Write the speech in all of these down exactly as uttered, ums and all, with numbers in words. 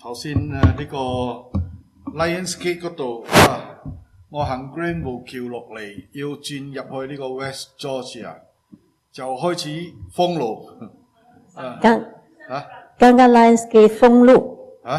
頭先誒呢個 Lionsgate 嗰度啊，我行 Granville 橋落嚟，要轉入去呢個 West Georgia， 就開始封路。啊， 剛啊， 剛剛 Lionsgate 封路。 啊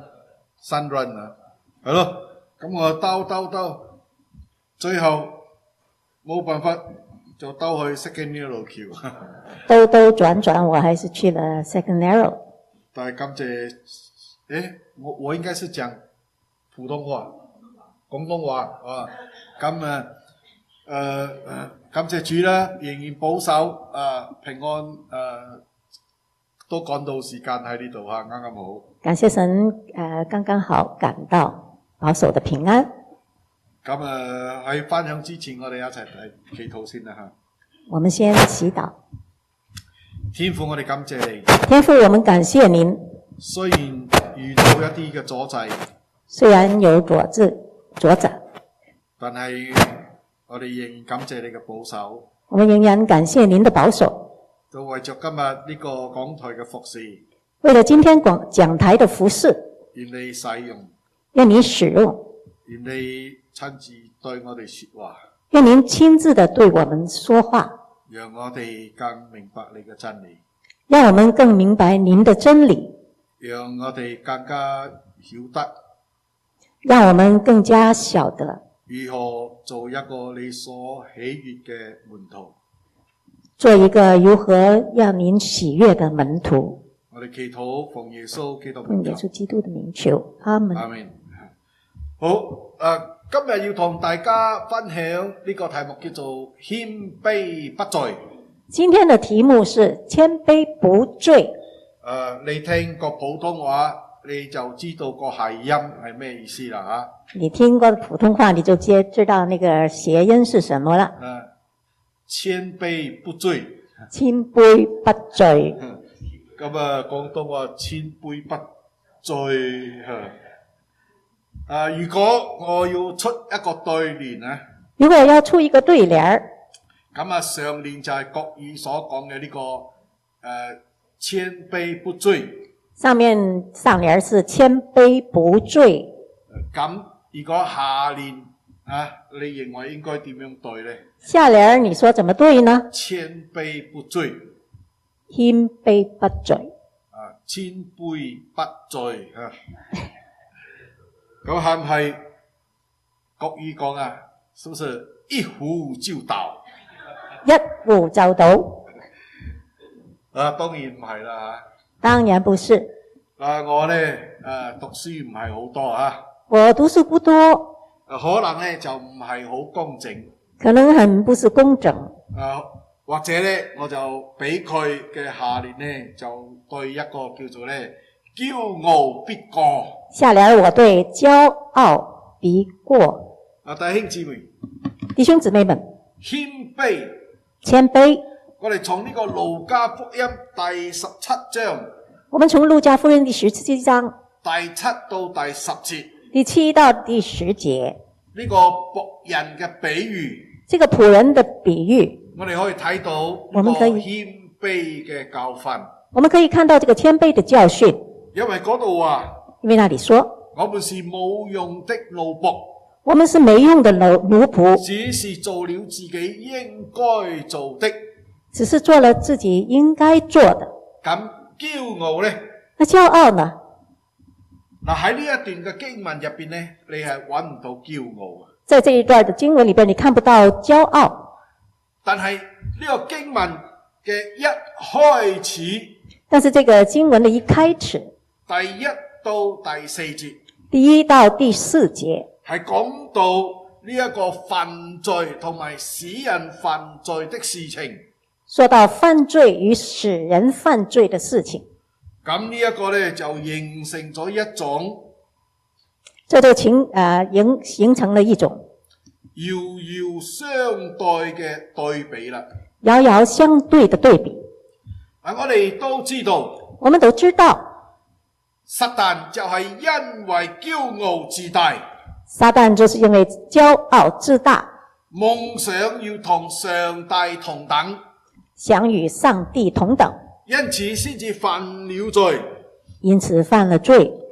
，Sunrun 啊，係咯，咁我兜兜兜，最後冇辦法就兜去 Second Narrow 橋。 兜兜轉轉，我還是去了 Second Narrow。 但係感謝，誒，我我應該是講普通話、廣東話啊，咁啊，誒誒，感謝主啦，仍然保守啊平安誒、啊，都趕到時間喺呢度嚇，啱啱好。 感謝神，誒、呃，剛剛好趕到保守的平安。 咁誒喺分享之前，我哋一齊嚟祈禱先啦嚇。 我們先祈禱。 天父，我哋感謝你。 天父，我們感謝您。 雖然遇到一啲嘅阻滯， 雖然有阻滯阻滯， 但係我哋仍然感謝你嘅保守。 我們仍然感謝您的保守。 就為着今日呢個講台嘅服侍， 為了今天講講台的服侍， 願你使用， 願你使用， 願你親自對我哋說話， 願您親自的對我們說話， 讓我哋更明白你嘅真理， 讓我們更明白您的真理， 讓我哋更加曉得， 讓我們更加曉得如何做一個你所喜悅嘅門徒， 做一個如何讓您喜悅的門徒。 我哋祈禱奉耶穌基督奉耶穌基督的名求，阿門。 阿門。好，誒，今日要同大家分享呢個題目叫做謙卑不罪。 今天的題目是謙卑不罪。 誒，你聽個普通話，你就知道個諧音係咩意思啦嚇。 你聽過普通話，你就知知道那個諧音是什麼了。 誒，謙卑不罪。 謙卑不罪。 咁啊，廣東話謙卑不罪嚇。啊，如果我要出一個對聯咧， 如果要出一個對聯， 咁啊，上聯就係國語所講嘅呢個誒謙卑不罪。 上面上聯是謙卑不罪。 咁如果下聯啊，你認為應該點樣對咧？ 下聯你說怎麼對呢？ 謙卑不罪。 謙卑不罪。 啊，謙卑不罪啊！咁係唔係國語講啊？是不是一呼就到？ 一呼就到？ 啊，當然唔係啦嚇。 當然不是。 啊，我咧誒讀書唔係好多啊。 我讀書不多。 可能咧就唔係好公正。 可能很不是公正。 啊，或者咧我就俾佢嘅下聯咧就對一個叫做咧驕傲必過。 下聯我對驕傲必過。 啊，弟兄姊妹， 弟兄姊妹們， 謙卑， 謙卑。 我哋從呢個路加福音第十七章， 我們從路加福音第十七章第七到第十節， 第七到第十節， 呢個僕人嘅比喻， 這個僕人的比喻， 我哋可以睇到呢個謙卑嘅教訓。 我們可以看到這個謙卑的教訓。 因為嗰度話， 因為那裡說， 我們是冇用的奴僕， 我們是沒用的奴奴僕， 只是做了自己應該做的， 只是做了自己應該做的。 咁驕傲呢？ 那驕傲呢？ 嗱，喺呢一段嘅經文入邊呢，你係揾唔到驕傲。 在這一段的經文裡邊，你看不到驕傲。 但係呢個經文嘅一開始， 但是這個經文的一開始， 第一到第四節， 第一到第四節係講到呢一個犯罪同埋使人犯罪的事情。 說到犯罪與使人犯罪的事情。 咁呢一個咧就形成咗一種， 這就情誒形形成了一種遙遙相對嘅對比啦。 遙遙相對的對比。 啊，我哋都知道， 我們都知道， 撒旦就係因為驕傲自大， 撒旦就是因為驕傲自大， 夢想要同上帝同等， 想與上帝同等， 因此先至犯了罪， 因此犯了罪， 得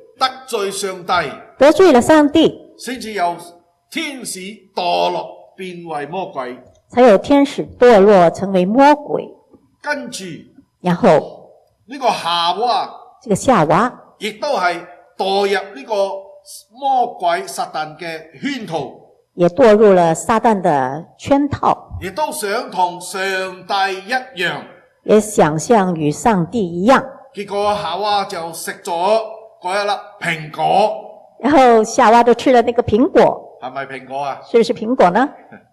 罪上帝， 得罪了上帝， 先至由天使墮落變為魔鬼。 才有天使墮落成為魔鬼。 跟住然後呢個夏娃， 這個夏娃亦都係墮入呢個魔鬼撒旦嘅圈套， 也墮入了撒旦的圈套， 亦都想同上帝一樣， 也想像與上帝一樣。 結果夏娃就食咗嗰一粒蘋果， 然後夏娃就吃了那個蘋果， 係咪蘋果啊？ 是不是蘋果呢？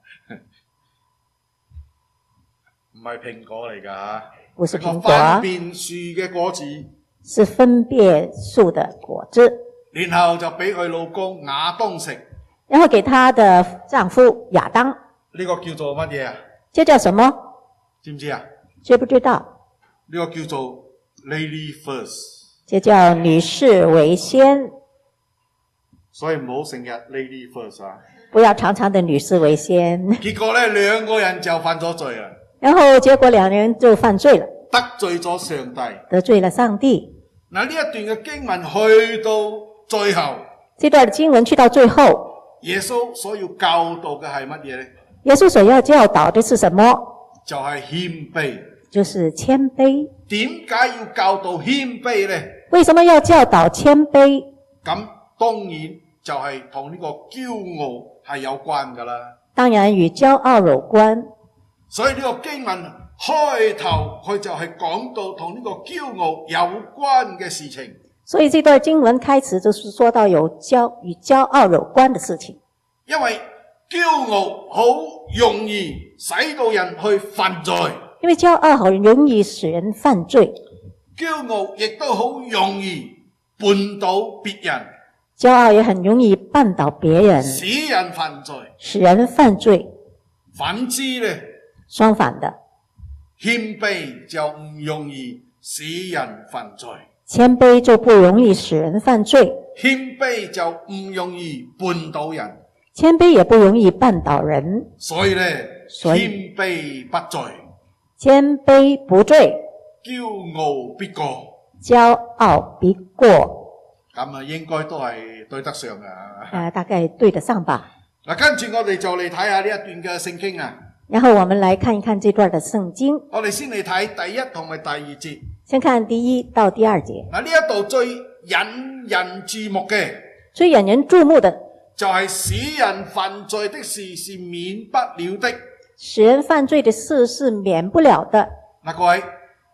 唔係蘋果嚟㗎吓， 不是蘋個果啊， 分辨樹嘅果子， 是分別樹的果子。 然後就俾佢老公亞當食， 然後給她的丈夫亞當， 呢個叫做乜嘢啊？ 這叫什麼？ 知唔知啊？ 知不知道？ 呢個叫做 Lady First， 這叫女士為先， 所以唔好成日 Lady First 啊！ 不要常常的女士為先。 結果咧，兩個人就犯咗罪啊！ 然後結果兩人就犯罪了， 得罪咗上帝。 得罪了上帝。 嗱，呢一段嘅經文去到最後， 這段經文去到最後， 耶穌所要教導嘅係乜嘢呢？ 耶穌所要教導的是什麼？ 就係謙卑。 就是謙卑。 點解要教導謙卑呢？ 為什麼要教導謙卑？ 咁當然就係同呢個驕傲係有關噶啦。 當然與驕傲有關。 所以呢個經文開頭佢就係講到同呢個驕傲有關嘅事情。 所以這段經文開始就是說到有驕與驕傲有關的事情。 因為驕傲好容易使到人去犯罪。 因為驕傲很容易使人犯罪。 驕傲亦都好容易絆倒別人。 驕傲也很容易絆倒別人， 使人犯罪。 使人犯罪。 反之呢， 相反的， 謙卑就唔容易使人犯罪。 謙卑就不容易使人犯罪。 謙卑就唔容易絆倒人。 謙卑也不容易絆倒人。 所以呢， 所以謙卑不罪。 謙卑不罪。 驕傲必過。 驕傲必過。 咁啊，應該都係對得上㗎。 呃，大概對得上吧。 嗱，跟住我哋就嚟睇下呢一段嘅聖經啊。 然後我們來看一看這段的聖經。 我哋先嚟睇第一同埋第二節。 先看第一到第二節。 嗱，呢一度最引人注目嘅， 最引人注目的， 就係使人犯罪的事是免不了的。 使人犯罪的事是免不了的。 嗱，各位，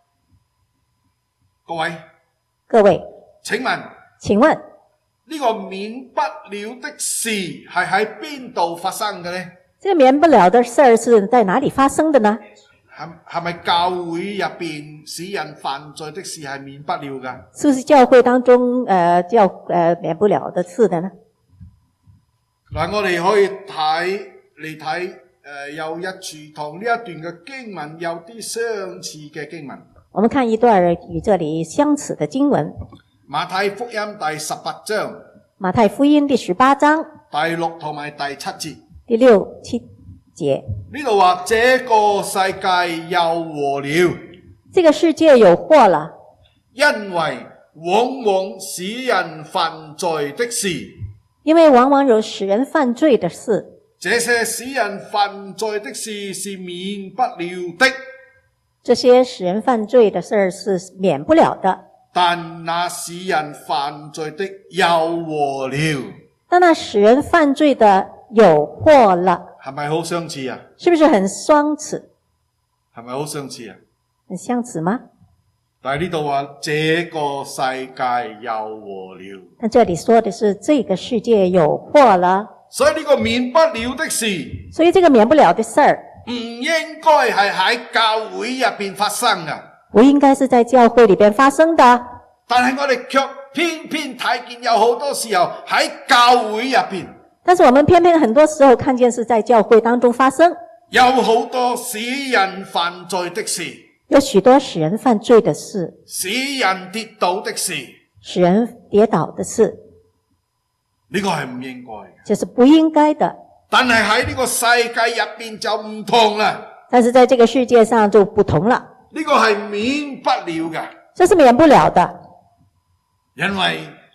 各位， 各位， 請問， 請問呢個免不了的事係喺邊度發生嘅呢？ 這個免不了的事是在哪裏發生的呢？ 係係咪教會入邊使人犯罪的事係免不了噶？ 是不是教會當中呃教呃免不了的事的呢？ 嗱，我哋可以睇嚟睇誒，有一處同呢一段嘅經文有啲相似嘅經文。 我們看一段與這裏相似的經文。 馬太福音第十八章。 馬太福音第十八章第六同埋第七節。 第六七節。 呢度話：這個世界有禍了。 這個世界有禍了， 因為往往使人犯罪的事。 因為往往有使人犯罪的事。 這些使人犯罪的事是免不了的。 這些使人犯罪的事是免不了的。 但那使人犯罪的有禍了。 但那使人犯罪的有禍了。 係咪好相似啊？ 是不是很相似？ 係咪好相似啊？ 很相似嗎？ 但係呢度話這個世界有禍了。 但這裏說的是這個世界有禍了。 所以呢個免不了的事， 所以這個免不了的事兒唔應該係喺教會入邊發生噶。 不應該是在教會裏邊發生的。 但係我哋卻偏偏睇見有好多時候喺教會入邊。 但是我們偏偏很多時候看見是在教會當中發生。 有好多使人犯罪的事。 有許多使人犯罪的事。 使人跌倒的事。 使人跌倒的事。 呢個係唔應該嘅。 這是不應該的。 但係喺呢個世界入邊就唔同啦。 但是在這個世界上就不同了。呢個係免不了嘅。 這是免不了的。 因為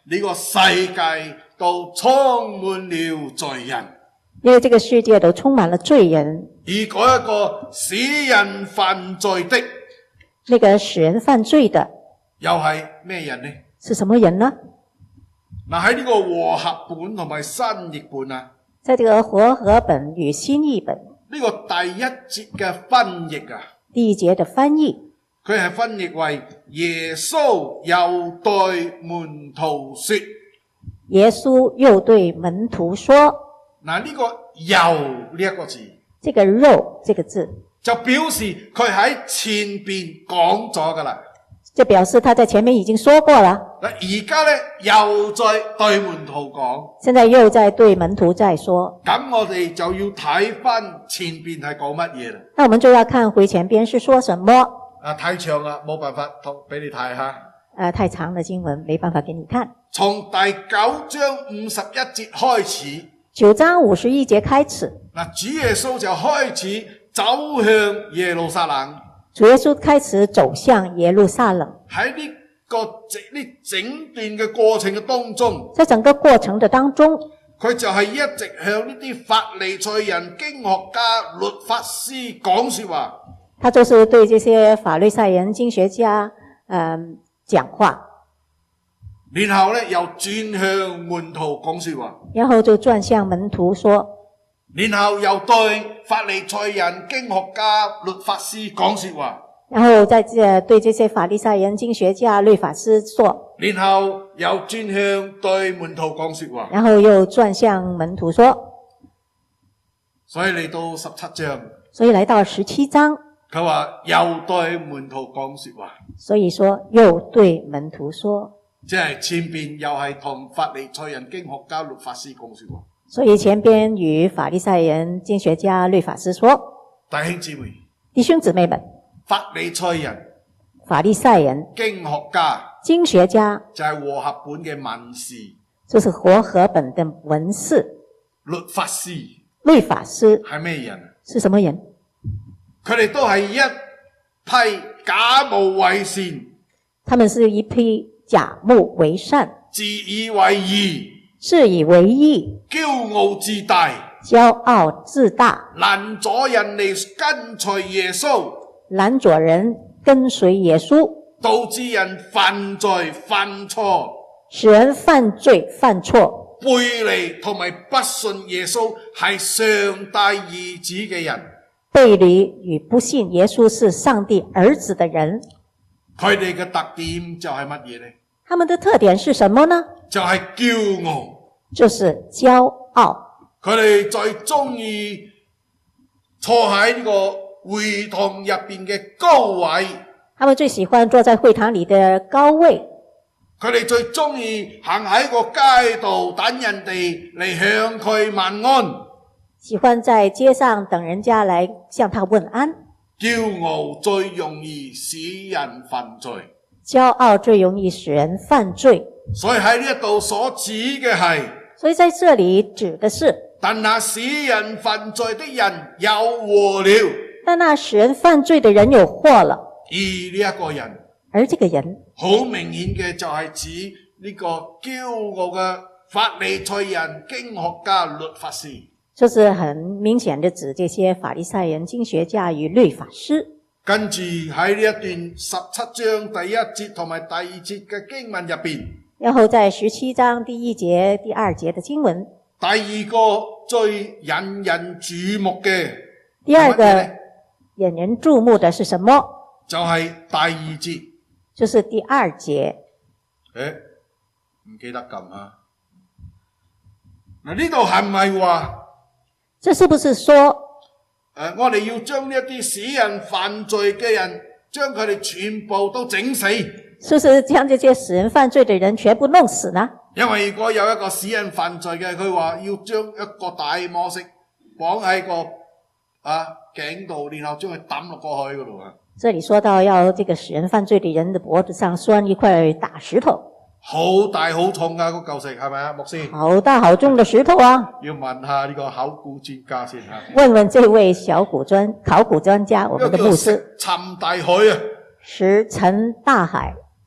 呢個世界都充滿了罪人。 因為這個世界都充滿了罪人。 而嗰一個使人犯罪的， 那個使人犯罪的， 又係咩人呢？ 是什麼人呢？ 嗱，喺呢個和合本同埋新譯本啊， 在這個和合本與新譯本呢個第一節嘅翻譯啊， 第一節的翻譯， 佢係翻譯為耶穌又對門徒說。 耶穌又對門徒說。 嗱，呢個又呢一個字， 這個又這個字就表示佢喺前邊講咗噶啦。 就表示他在前面已經說過了。 嗱，而家咧又再對門徒講， 現在又在對門徒再說。 咁我哋就要睇翻前邊係講乜嘢啦。 那我們就要看回前邊是說什麼。 啊，太長啦，冇辦法同俾你睇下。 呃，太長的經文沒辦法給你看。 從第九章五十一節開始， 九章五十一節開始， 嗱，主耶穌就開始走向耶路撒冷。 主耶穌開始走向耶路撒冷。 喺呢個整呢整段嘅過程嘅當中， 在整個過程的當中， 佢就係一直向呢啲法利賽人、經學家、律法師講說話。 他就是對這些法利賽人、經學家，嗯、呃，講話。 然後咧又轉向門徒講說話， 然後就轉向門徒說。 然後又對法利賽人、經學家、律法師講說話。 然後再對這些法利賽人、經學家、律法師說。 然後又轉向對門徒講說話。 然後又轉向門徒說。 所以嚟到十七章， 所以來到十七章， 佢話又對門徒講說話。 所以說又對門徒說， 即係前邊又係同法利賽人、經學家、律法師講說話。 所以前邊與法利賽人、經學家、律法師說。 弟兄姊妹， 弟兄姊妹們， 法利賽人、 法利賽人、 經學家、 經學家就係和合本嘅文士， 就是和合本的文士。 律法師， 律法師係咩人？ 是什麼人？ 佢哋都係一批假冒為善， 他們是一批假冒為善， 自以為義， 自以為義， 驕傲自大， 驕傲自大， 攔阻人嚟跟隨耶穌， 攔阻人跟隨耶穌， 導致人犯罪犯錯， 使人犯罪犯錯， 背離同埋不信耶穌係上帝兒子嘅人， 背離與不信耶穌是上帝兒子的人。 佢哋嘅特點就係乜嘢呢？ 他們的特點是什麼呢？ 就係驕傲， 就是驕傲。 佢哋最中意坐喺呢個會堂入邊嘅高位， 他們最喜歡坐在會堂裏的高位。 佢哋最中意行喺個街道等人哋嚟向佢問安， 喜歡在街上等人家來向他問安。 驕傲最容易使人犯罪， 驕傲最容易使人犯罪。 所以喺呢一度所指嘅係， 所以在這裏指的是， 但那使人犯罪的人有禍了。 但那使人犯罪的人有禍了。 而呢一個人， 而這個人好明顯嘅就係指呢個驕傲嘅法利賽人、經學家、律法師。 就是很明顯的指這些法利賽人、經學家與律法師。 跟住喺呢一段十七章第一節同埋第二節嘅經文入邊， 然後在十七章第一節、第二節的經文， 第二個最引人注目嘅， 第二個引人注目的是什麼？ 就係第二節， 就是第二節。 誒，唔記得撳啊！嗱，呢度係唔係話？ 這是不是說， 誒、呃，我哋要將呢一啲使人犯罪嘅人，將佢哋全部都整死？ 是不是將這些使人犯罪的人全部弄死呢？ 因為如果有一個使人犯罪嘅，佢話要將一個大磨石綁喺個啊頸度，然後將佢抌落過去嗰度啊。 這裏說到要這個使人犯罪的人的脖子上拴一塊大石頭， 好大好重啊！嗰嚿石係咪啊，牧師？ 好大好重的石頭啊！ 要問下呢個考古專家先吓。 問問這位小古專考古專家，我們的牧師。 沉大海啊！ 石沉大海。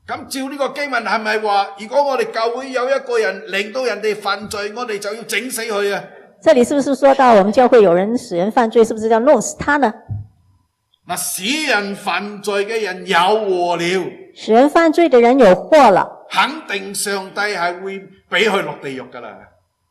咁照呢個經文係咪話，如果我哋教會有一個人令到人哋犯罪，我哋就要整死佢啊？ 這裡是不是說到我們教會有人使人犯罪，是不是要弄死他呢？ 嗱，使人犯罪嘅人有禍了， 使人犯罪的人有禍了， 肯定上帝係會俾佢落地獄噶啦。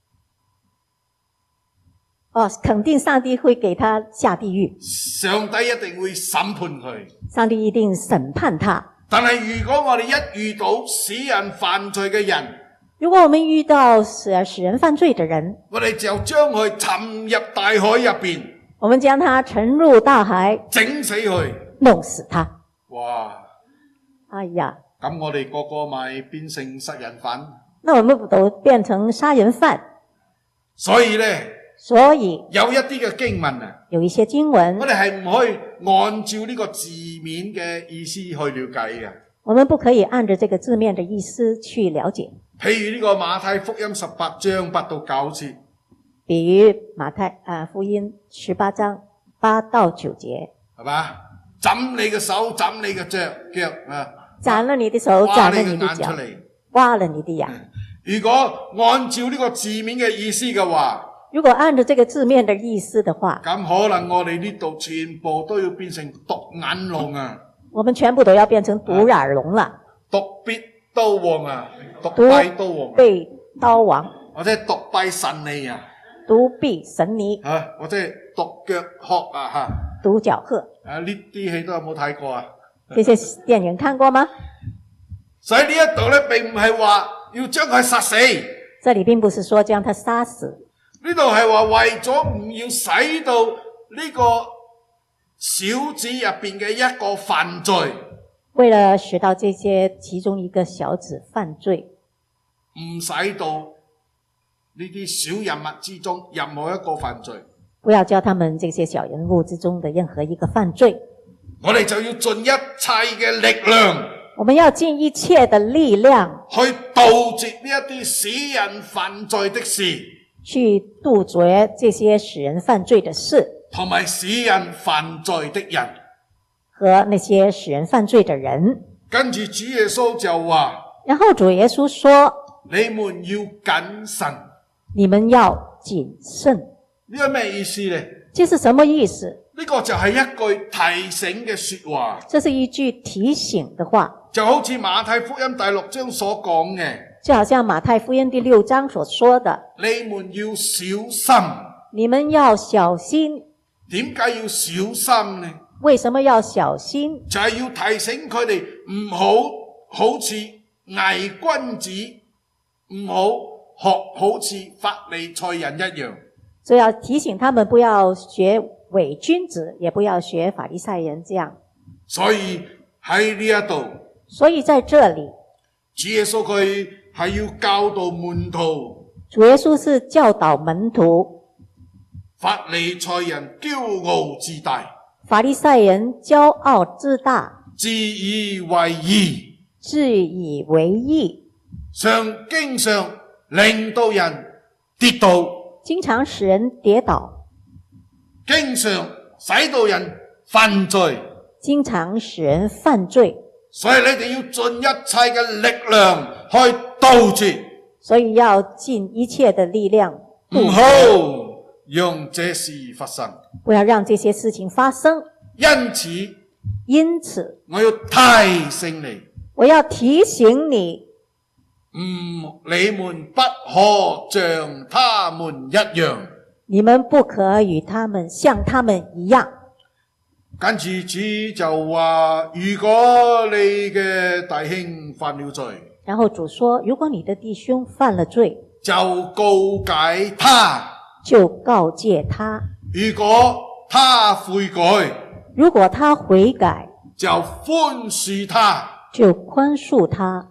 哦，肯定上帝會給他下地獄， 上帝一定會審判佢。 上帝一定審判他。 但係如果我哋一遇到使人犯罪嘅人， 如果我們遇到使使人犯罪的人， 我哋就將佢沉入大海入邊， 我們將他沉入大海， 整死佢， 弄死他。 哇！ 哎呀， 咁我哋個個咪變成殺人犯。 那我們都變成殺人犯。 所以呢， 所以有一啲嘅經文啊， 有一些經文， 我哋係唔可以按照呢個字面嘅意思去了解嘅。 我們不可以按着這個字面的意思去了解。 譬如呢個馬太福音十八章八到九節， 比如馬太啊福音十八章八到九節， 係嘛？斬你嘅手，斬你嘅腳腳啊！ 斬了你的手，斬了你的腳，挖了你的眼。 如果按照呢個字面嘅意思嘅話， 如果按照這個字面的意思的話， 咁可能我哋呢度全部都要變成獨眼龍啊！ 我們全部都要變成獨眼龍了， 獨臂刀王啊，獨臂刀王， 獨臂刀王， 或者獨臂神尼啊， 獨臂神尼， 吓，或者獨腳鶴啊，吓， 獨腳鶴。 啊，呢啲戲都有冇睇過啊？ 這些電影看過嗎？ 所以呢一度咧，並唔係話要將佢殺死， 這裏並不是說將他殺死， 呢度係話為咗唔要使到呢個小子入邊嘅一個犯罪， 為了使到這些其中一個小子犯罪， 唔使到呢啲小人物之中任何一個犯罪， 不要叫他們這些小人物之中的任何一個犯罪， 我哋就要盡一切嘅力量， 我們要盡一切的力量去杜絕呢一啲使人犯罪的事， 去杜絕這些使人犯罪的事， 同埋使人犯罪的人， 和那些使人犯罪的人。 跟住主耶穌就話， 然後主耶穌說， 你們要謹慎。 你們要謹慎。 呢個咩意思呢？ 這是什麼意思？ 呢個就係一句提醒嘅說話。 這是一句提醒的話， 就好似馬太福音第六章所講嘅， 就好像馬太福音第六章所說的， 你們要小心。 你們要小心。 點解要小心呢？ 為什麼要小心？ 就係要提醒佢哋唔好好似偽君子，唔好學好似法利賽人一樣。 所以要提醒他們不要學偽君子，也不要學法利賽人這樣。 所以喺呢一度， 所以在這裏， 主耶穌佢係要教導門徒。 主耶穌是教導門徒， 法利賽人驕傲自大， 法利賽人驕傲自大， 自以為義， 自以為義， 常經常令到人跌倒， 經常使人跌倒， 經常使到人犯罪， 經常使人犯罪。 所以你哋要盡一切嘅力量去杜絕， 所以要盡一切的力量， 唔好讓這事發生， 不要讓這些事情發生。 因此， 因此， 我要提醒你， 我要提醒你， 嗯，你們不可像他們一樣。 你們不可與他們像他們一樣。 跟住主就話，如果你嘅弟兄犯了罪， 然後主說，如果你的弟兄犯了罪， 就告解他， 就告誡他。 如果他悔改， 如果他悔改， 就寬恕他， 就寬恕他。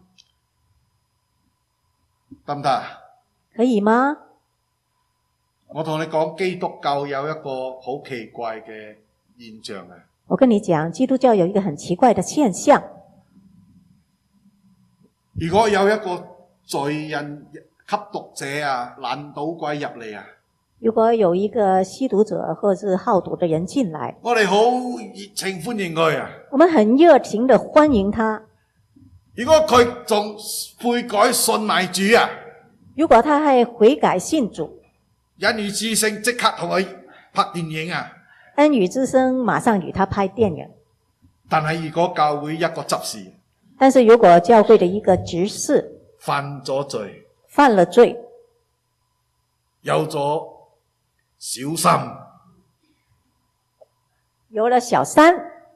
得唔得？ 可以嗎？ 我同你講，基督教有一個好奇怪嘅現象啊！ 我跟你講，基督教有一個很奇怪的現象。 如果有一個罪人、吸毒者啊、爛賭鬼入嚟啊， 如果有一個吸毒者或是好賭的人進來， 我哋好熱情歡迎佢啊！ 我們很熱情的歡迎他。 如果佢仲悔改信埋主啊， 如果他係悔改信主， 恩雨之聲即刻同佢拍電影啊！ 恩雨之聲馬上與他拍電影。 但係如果教會一個執事， 但是如果教會的一個執事犯咗罪， 犯了罪， 有咗小心， 有了小三，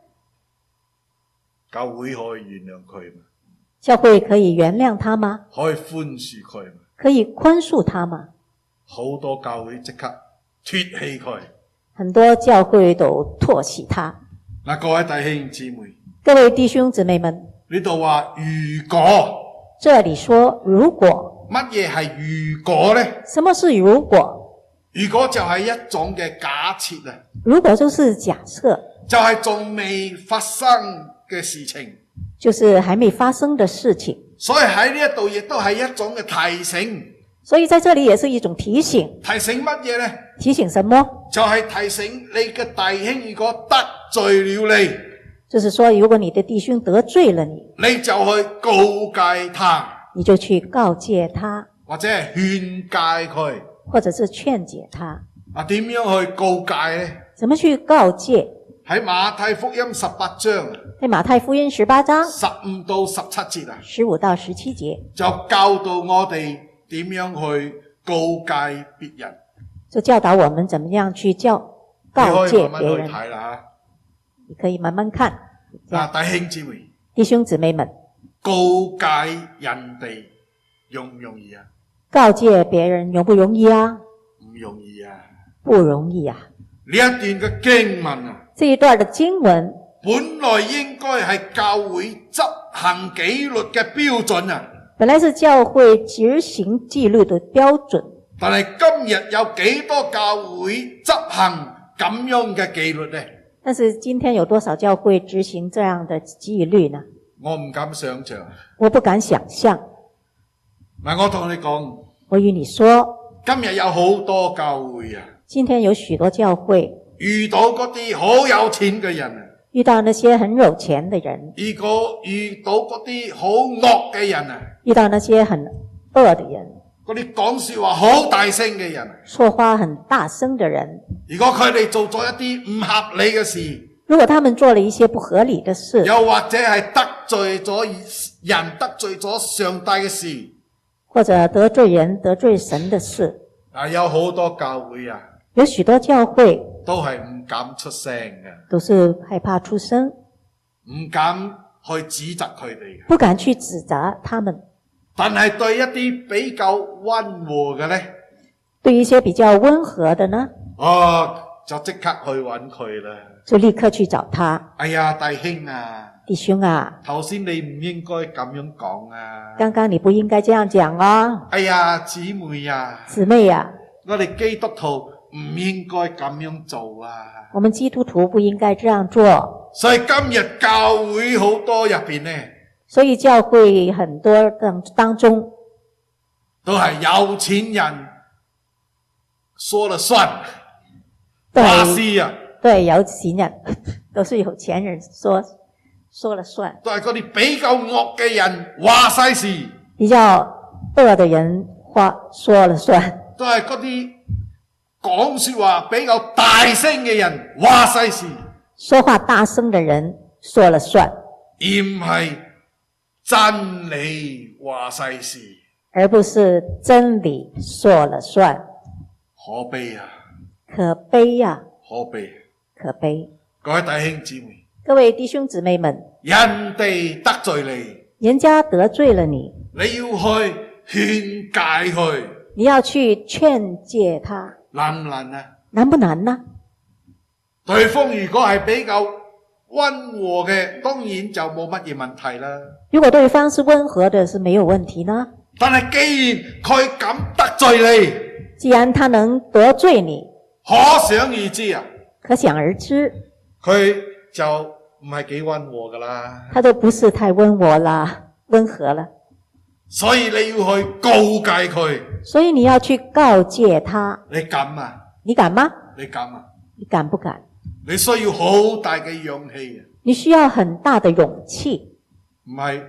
教會可以原諒佢嘛？ 教會可以原諒他嗎？ 可以寬恕佢嘛？ 可以寬恕他嗎？ 好多教會即刻脱棄佢。 很多教會都唾棄他。 嗱，各位弟兄姊妹， 各位弟兄姊妹們， 呢度話如果， 這裏說如果， 乜嘢係如果呢？ 什麼是如果？ 如果就係一種嘅假設啊， 如果就是假設， 就係仲未發生嘅事情， 就是還沒發生的事情。 所以喺呢一度亦都係一種嘅提醒。 所以在這裏也是一種提醒。 提醒乜嘢呢？ 提醒什麼？ 就係提醒你嘅弟兄如果得罪了你， 就是說如果你的弟兄得罪了你， 你就去告誡他， 你就去告誡他， 或者係勸誡佢， 或者是勸解他。 啊，點樣去告誡呢？ 怎麼去告誡？ 喺馬太福音十八章， 在馬太福音十八章十五到十七節啊， 十五到十七節就教導我哋點樣去告誡別人。 就教導我們怎麼樣去教告誡別人。 你可以慢慢去睇啦吓。 你可以慢慢看。 啊，弟兄姊妹， 弟兄姊妹們， 告誡人哋容唔容易啊？ 告誡別人容不容易啊？ 唔容易啊！ 不容易啊！ 呢一段嘅經文啊， 這一段的經文本來應該係教會執行紀律嘅標準啊， 本來是教會執行紀律的標準， 但係今日有幾多教會執行咁樣嘅紀律呢？ 但是今天有多少教會執行這樣的紀律呢？ 我唔敢想象。 我不敢想象。 嗱，我同你講， 我與你說， 今日有好多教會啊， 今天有許多教會遇到嗰啲好有錢嘅人啊， 遇到那些很有錢的人， 如果遇到嗰啲好惡嘅人啊， 遇到那些很惡的人， 嗰啲講說話好大聲嘅人， 說話很大聲的人， 如果佢哋做咗一啲唔合理嘅事， 如果他們做了一些不合理的事， 又或者係得罪咗人、得罪咗上帝嘅事， 或者得罪人、得罪神的事， 啊，有好多教會啊， 有許多教會都係唔敢出聲嘅， 都是害怕出聲， 唔敢去指責佢哋嘅。 不敢去指責他們。 但係對一啲比較溫和嘅呢， 對於一些比較溫和的呢， 哦，就即刻去揾佢啦。 就立刻去找他。 哎呀，弟兄啊， 弟兄啊， 頭先你唔應該咁樣講啊。 剛剛你不應該這樣講哦。 哎呀，姊妹啊， 姊妹啊， 我哋基督徒唔應該咁樣做啊。 我們基督徒不應該這樣做。 所以今日教會好多入邊呢， 所以教會很多當當中都係有錢人說了算， 對話事啊， 對有錢人都是有錢人說說了算， 都係嗰啲比較惡嘅人話晒事， 比較惡的人話說了算， 都係嗰啲講說話比較大聲嘅人話晒事， 說話大聲的人說了算， 而唔係真理話晒事， 而不是真理說了算。 可悲啊！ 可悲呀、啊！ 可悲！ 可悲！ 各位弟兄姊妹， 各位弟兄姊妹們， 人哋得罪你， 人家得罪了你， 你要去勸誡佢， 你要去勸誡他， 難唔難啊？ 難不難呢？ 對方如果係比較溫和嘅，當然就冇乜嘢問題啦。 如果對方是溫和的，是沒有問題呢？ 但係既然佢敢得罪你， 既然他能得罪你， 可想而知啊， 可想而知， 佢就唔係幾溫和噶啦。 他都不是太溫和啦，溫和了。 所以你要去告誡佢， 所以你要去告誡他。 你敢啊？ 你敢嗎？ 你敢啊？ 你敢不敢？ 你需要好大嘅勇氣啊！ 你需要很大的勇氣， 唔係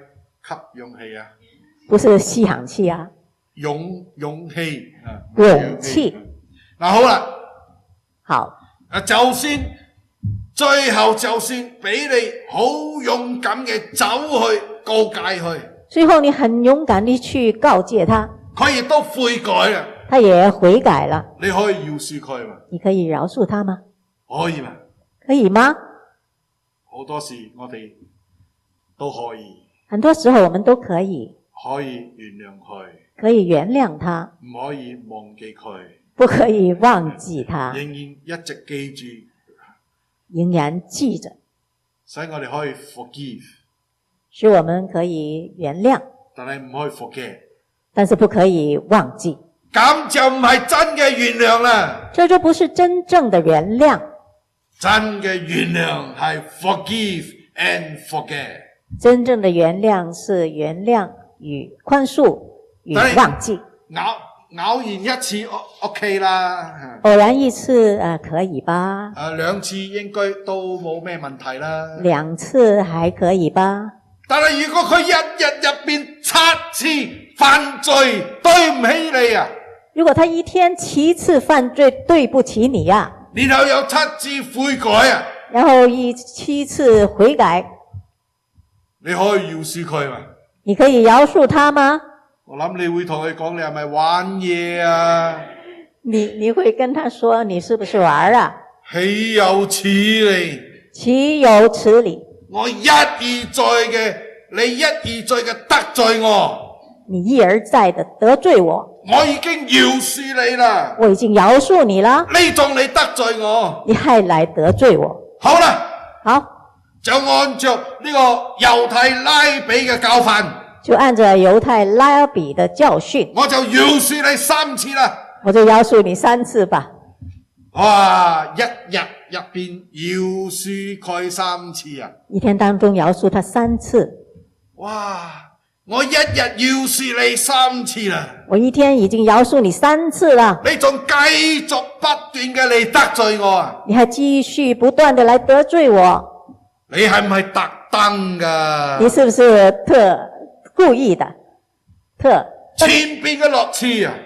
吸氧氣啊， 不是吸氧氣啊， 勇勇氣啊， 勇氣。 嗱好啦， 好， 啊就算最後就算俾你好勇敢嘅走去告誡佢， 最後你很勇敢地去告誡他， 佢亦都悔改啦， 他也悔改了， 你可以饒恕佢嘛？ 你可以饒恕他嗎？ 可以嘛？ 可以嗎？ 好多時我哋都可以， 很多時候我們都可以， 可以原諒佢， 可以原諒他， 唔可以忘記佢， 不可以忘記他， 仍然一直記住， 仍然記着， 使我哋可以 forgive， 使我們可以原諒， 但係唔可以 forget， 但是不可以忘記。 咁就唔係真嘅原諒啦。 這就不是真正的原諒。 真嘅原諒係 forgive and forget。 真正的原諒是原諒與寬恕與忘記。 偶偶然一次 OK 啦， 偶然一次呃可以吧？ 誒兩次應該都冇咩問題啦。 兩次還可以吧？ 但係如果佢一日入邊七次犯罪，對唔起你啊！ 如果他一天七次犯罪，對不起你呀、啊， 然後有七次悔改啊， 然後一七次悔改， 你可以饒恕佢嘛？ 你可以饒恕他嗎？ 我諗你會同佢講，你係咪玩嘢啊？ 你你會跟他說，你是不是玩啊？ 豈有此理！ 豈有此理！ 我一而再嘅，你一而再嘅得罪我。 你一而再的得罪我， 我已經饒恕你啦， 我已經饒恕你了， 呢種你得罪我， 你還來得罪我。 好啦， 好， 就按照呢個猶太拉比嘅教訓， 就按照猶太拉比的教訓， 我就饒恕你三次啦， 我就饒恕你三次吧。 哇，一日入邊饒恕佢三次啊！ 一天當中饒恕他三次， 哇！我一日饒恕你三次啦， 我一天已經饒恕你三次了， 你仲繼續不斷嘅嚟得罪我啊？ 你還繼續不斷的來得罪我， 你係唔係特登噶？ 你是不是特故意的？特前邊嘅六次啊，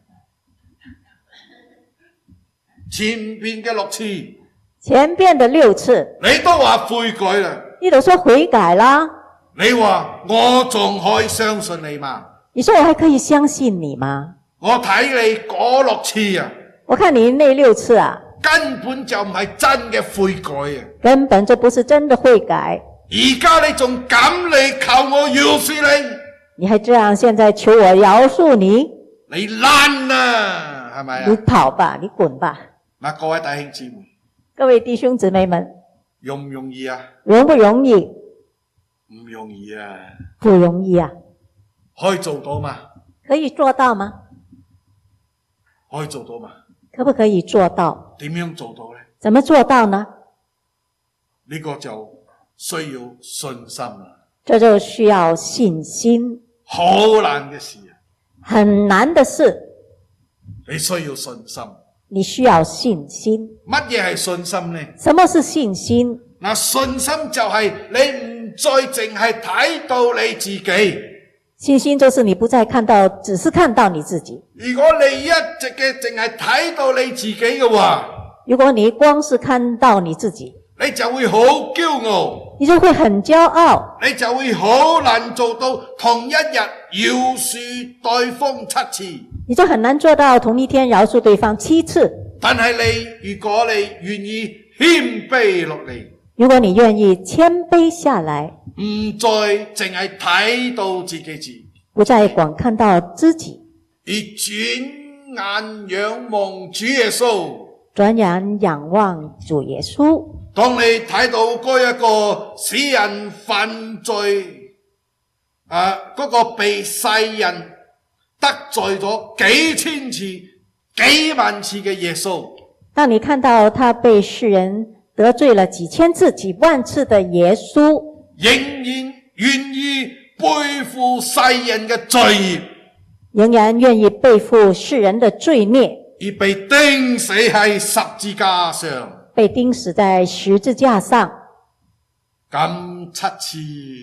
前邊嘅六次， 前邊的六次， 你都話悔改啦， 你都說悔改啦， 你話我仲可以相信你嗎？ 你說我還可以相信你嗎？ 我睇你嗰六次啊， 我看你那六次啊， 根本就唔係真嘅悔改啊！ 根本就不是真的悔改。 而家你仲敢嚟求我饒恕你？ 你還這樣現在求我饒恕你？ 你爛啊，係咪啊？ 你跑吧，你滾吧。 嗱，各位弟兄姊妹， 各位弟兄姊妹們， 容唔容易啊？ 容不容易？ 唔容易啊！ 不容易啊！ 可以做到嗎？ 可以做到嗎？ 可以做到嗎？ 可不可以做到？ 點樣做到呢？ 怎麼做到呢？ 呢個就需要信心啦。 這就需要信心。 好難嘅事啊！ 很難的事。 你需要信心。 你需要信心。 乜嘢係信心呢？ 什麼是信心？ 嗱，信心就係你唔再淨係睇到你自己。 信心就是你不再看到，只是看到你自己。 如果你一直嘅淨係睇到你自己嘅話， 如果你光是看到你自己， 你就會好驕傲， 你就會很驕傲， 你就會好難做到同一日饒恕對方七次。 你就很難做到同一天饒恕對方七次。 但係你如果你願意謙卑落嚟， 如果你願意謙卑下來， 唔再淨係睇到自己字， 不再光看到自己， 而轉眼仰望主耶穌， 轉眼仰望主耶穌。 當你睇到嗰一個使人犯罪，啊，嗰個被世人得罪咗幾千次、幾萬次嘅耶穌， 當你看到他被世人得罪了幾千次、幾萬次的耶穌， 仍然願意背負世人嘅罪孽， 仍然願意背負世人的罪孽， 而被釘死喺十字架上， 被釘死在十字架上， 咁七次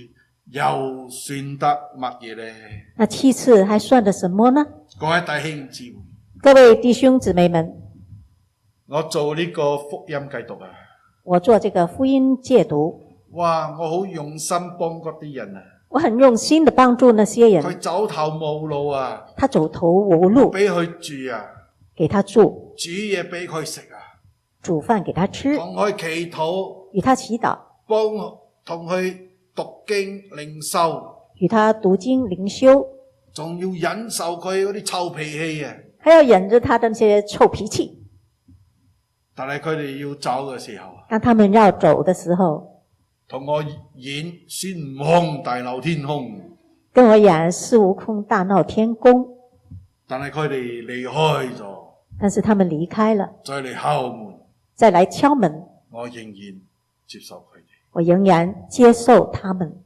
又算得乜嘢呢？ 那七次還算得什麼呢？ 各位弟兄姊妹， 各位弟兄姊妹們， 我做呢個福音戒毒啊， 我做這個福音戒毒， 哇！我好用心幫嗰啲人啊， 我很用心地幫助那些人。 佢走投無路啊， 他走投無路， 俾佢住啊， 給他住， 煮嘢俾佢食啊， 煮飯給他吃， 同佢祈禱， 與他祈禱， 幫同佢讀經靈修， 與他讀經靈修， 仲要忍受佢嗰啲臭脾氣啊！ 還要忍着他的那些臭脾氣。 但係佢哋要走嘅時候， 當他們要走的時候， 同我演孫悟空大鬧天空， 跟我演孫悟空大鬧天宮。 但係佢哋離開咗， 但是他們離開了， 再嚟敲門， 再來敲門， 我仍然接受佢哋。 我仍然接受他們。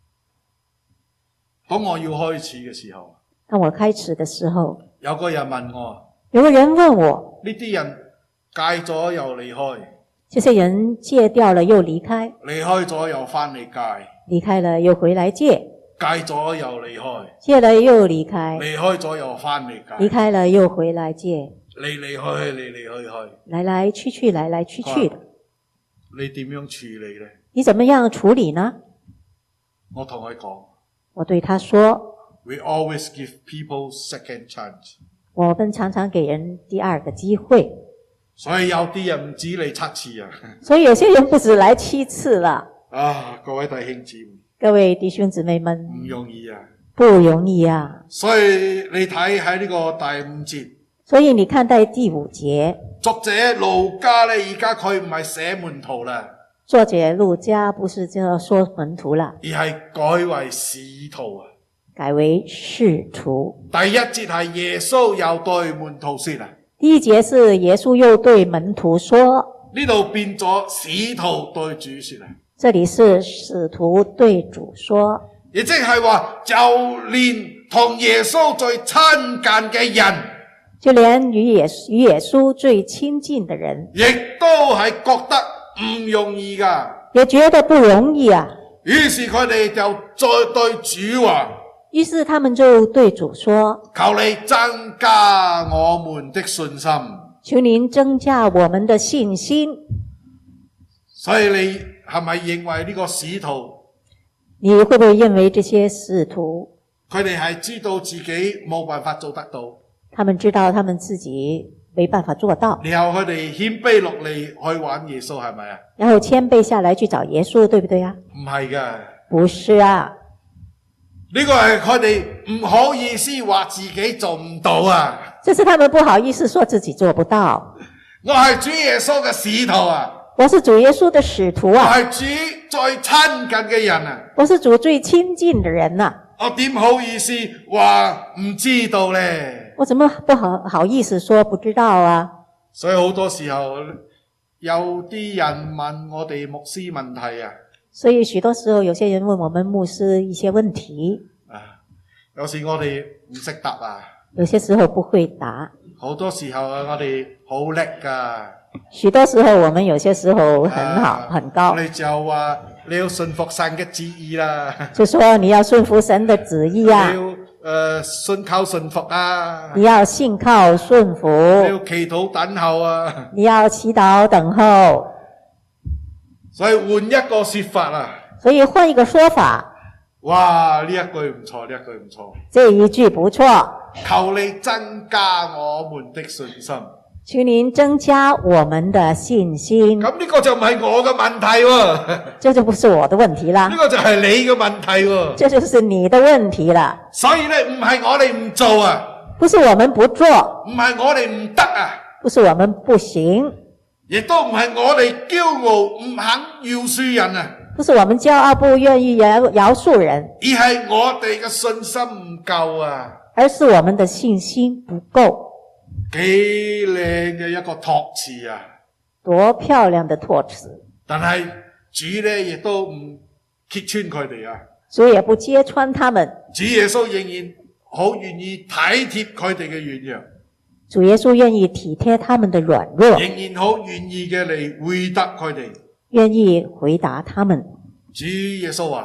當我要開始嘅時候， 當我開始的時候， 有個人問我， 有個人問我， 呢啲人戒咗又離開， 這些人戒掉了又離開， 離開咗又翻嚟戒， 離開了又回來戒， 戒咗又離開， 戒了又離開， 離開咗又翻嚟戒， 離開了又回來戒， 嚟嚟去去嚟嚟去去， 來來去去來來去去的。 你點樣處理呢？ 你怎麼樣處理呢？ 我同佢講， 我對他說， We always give people second chance。 我們常常給人第二個機會。 所以有啲人唔止嚟七次啊！ 所以有些人不止來七次了。 啊，各位弟兄姊妹， 各位弟兄姊妹們， 唔容易啊！ 不容易啊！ 所以你睇喺呢個第五節， 所以你看在第五節， 作者路加咧，而家佢唔係寫門徒啦， 作者路加不是就說門徒了， 而係改為使徒啊！ 改為使徒。 第一節係耶穌又對門徒說啊， 第一節是耶穌又對門徒說， 呢度變咗使徒對主說啊， 這裏是使徒對主說， 亦即係話就連同耶穌最親近嘅人， 就連與耶與耶穌最親近的人， 亦都係覺得唔容易噶， 也覺得不容易啊。 於是佢哋就再對主話， 於是他們就對主說， 求你增加我們的信心。 求您增加我們的信心。 所以你係咪認為呢個使徒， 你會不會認為這些使徒， 佢哋係知道自己冇辦法做得到， 他們知道他們自己沒辦法做到， 然後佢哋謙卑落嚟去揾耶穌，係咪啊？ 然後謙卑下來去找耶穌，對不對啊？ 唔係㗎， 不是啊， 呢個係佢哋唔好意思話自己做唔到啊！ 這是他們不好意思說自己做不到。 我係主耶穌嘅使徒啊！ 我是主耶穌的使徒我啊！ 係主最親近嘅人啊！ 我是主最親近的人啊！ 我點好意思話唔知道呢？ 我怎麼不好好意思說不知道啊？ 所以好多時候有啲人問我哋牧師問題啊， 所以許多時候有些人問我們牧師一些問題， 啊，有時我哋唔識答啊， 有些時候不會答， 好多時候啊我哋好叻噶， 許多時候我們有些時候很好、 啊、 很高我，哋就話你要順服神嘅旨意啦， 就說你要順服神的旨意啊， 你要誒、呃、信靠順服啊， 你要信靠順服， 你要祈禱等候啊， 你要祈禱等候。 所以換一個說法啊， 所以換一個說法， 哇，呢一句唔錯，呢一句唔錯， 這一句不錯， 求你增加我們的信心。 求您增加我們的信心。 咁呢個就唔係我嘅問題喎， 這就不是我的問題啦， 呢個就係你嘅問題喎。 這就是你的問題了。 所以咧，唔係我哋唔做啊， 不是我們不做， 唔係我哋唔得啊， 不是我們不行， 亦都唔係我哋驕傲唔肯饒恕人啊， 不是我們驕傲不願意饒饒恕人， 而係我哋嘅信心唔夠啊。 而是我們的信心不夠。 幾靚嘅一個託詞啊， 多漂亮的託詞。 但係主咧亦都唔揭穿佢哋啊， 主也不揭穿他們， 主耶穌仍然好願意體貼佢哋嘅軟弱， 主耶穌願意體貼他們的軟弱， 仍然好願意嘅嚟回答佢哋。 願意回答他們。 主耶穌話，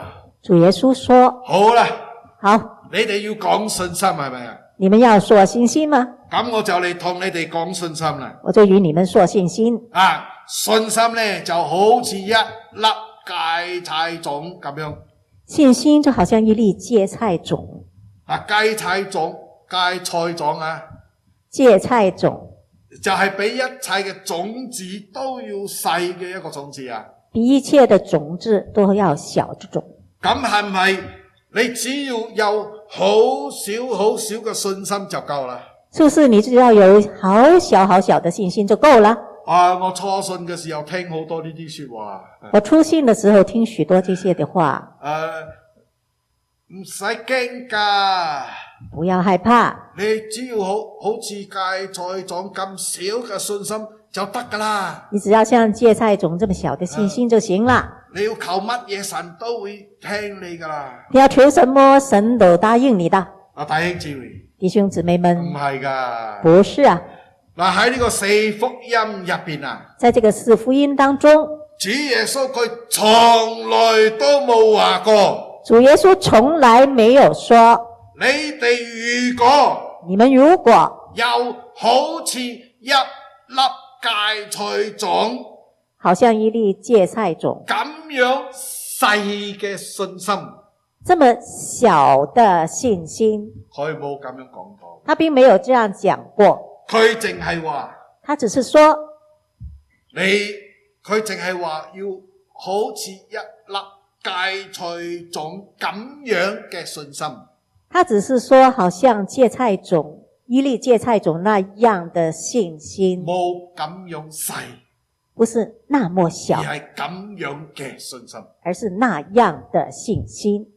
主耶穌說： 好啦， 好， 你哋要講信心係咪啊？ 你們要說信心嗎？ 咁我就嚟同你哋講信心啦。 我就與你們說信心。 啊，信心咧就好似一粒芥菜種咁樣。 信心就好像一粒芥菜種。 啊，芥菜種、芥菜種啊， 芥菜種就係比一切嘅種子都要細嘅一個種子啊。 比一切的種子都要小的種。 咁係唔係你只要有好少好少嘅信心就夠啦？ 是不是你只要有好小好小的信心就夠了？ 啊，我初信嘅時候聽好多呢啲說話。 我初信的時候聽許多這些的話。 誒，唔使驚噶， 不要害怕。 你只要好好似芥菜種咁少嘅信心就得噶啦。 你只要像芥菜種這麼小的信心就行了。 你要求乜嘢神都會聽你噶啦。 你要求什麼神都答應你的。 啊，弟兄姊妹， 弟兄姊妹們， 唔係噶， 不是啊。 嗱，喺呢個四福音入邊啊， 在這個四福音當中， 主耶穌佢從來都冇話過。 主耶穌從來沒有說， 你哋如果你們如果又好似一粒芥菜種， 好像一粒芥菜種咁樣細嘅信心， 這麼小的信心， 佢冇咁樣講過。 他並沒有這樣講過。 佢淨係話， 他只是說， 你佢淨係話要好似一粒芥菜種咁樣嘅信心。 他只是說，好像芥菜種一粒芥菜種那樣的信心， 冇咁樣細， 不是那麼小， 而係咁樣嘅信心， 而是那樣的信心。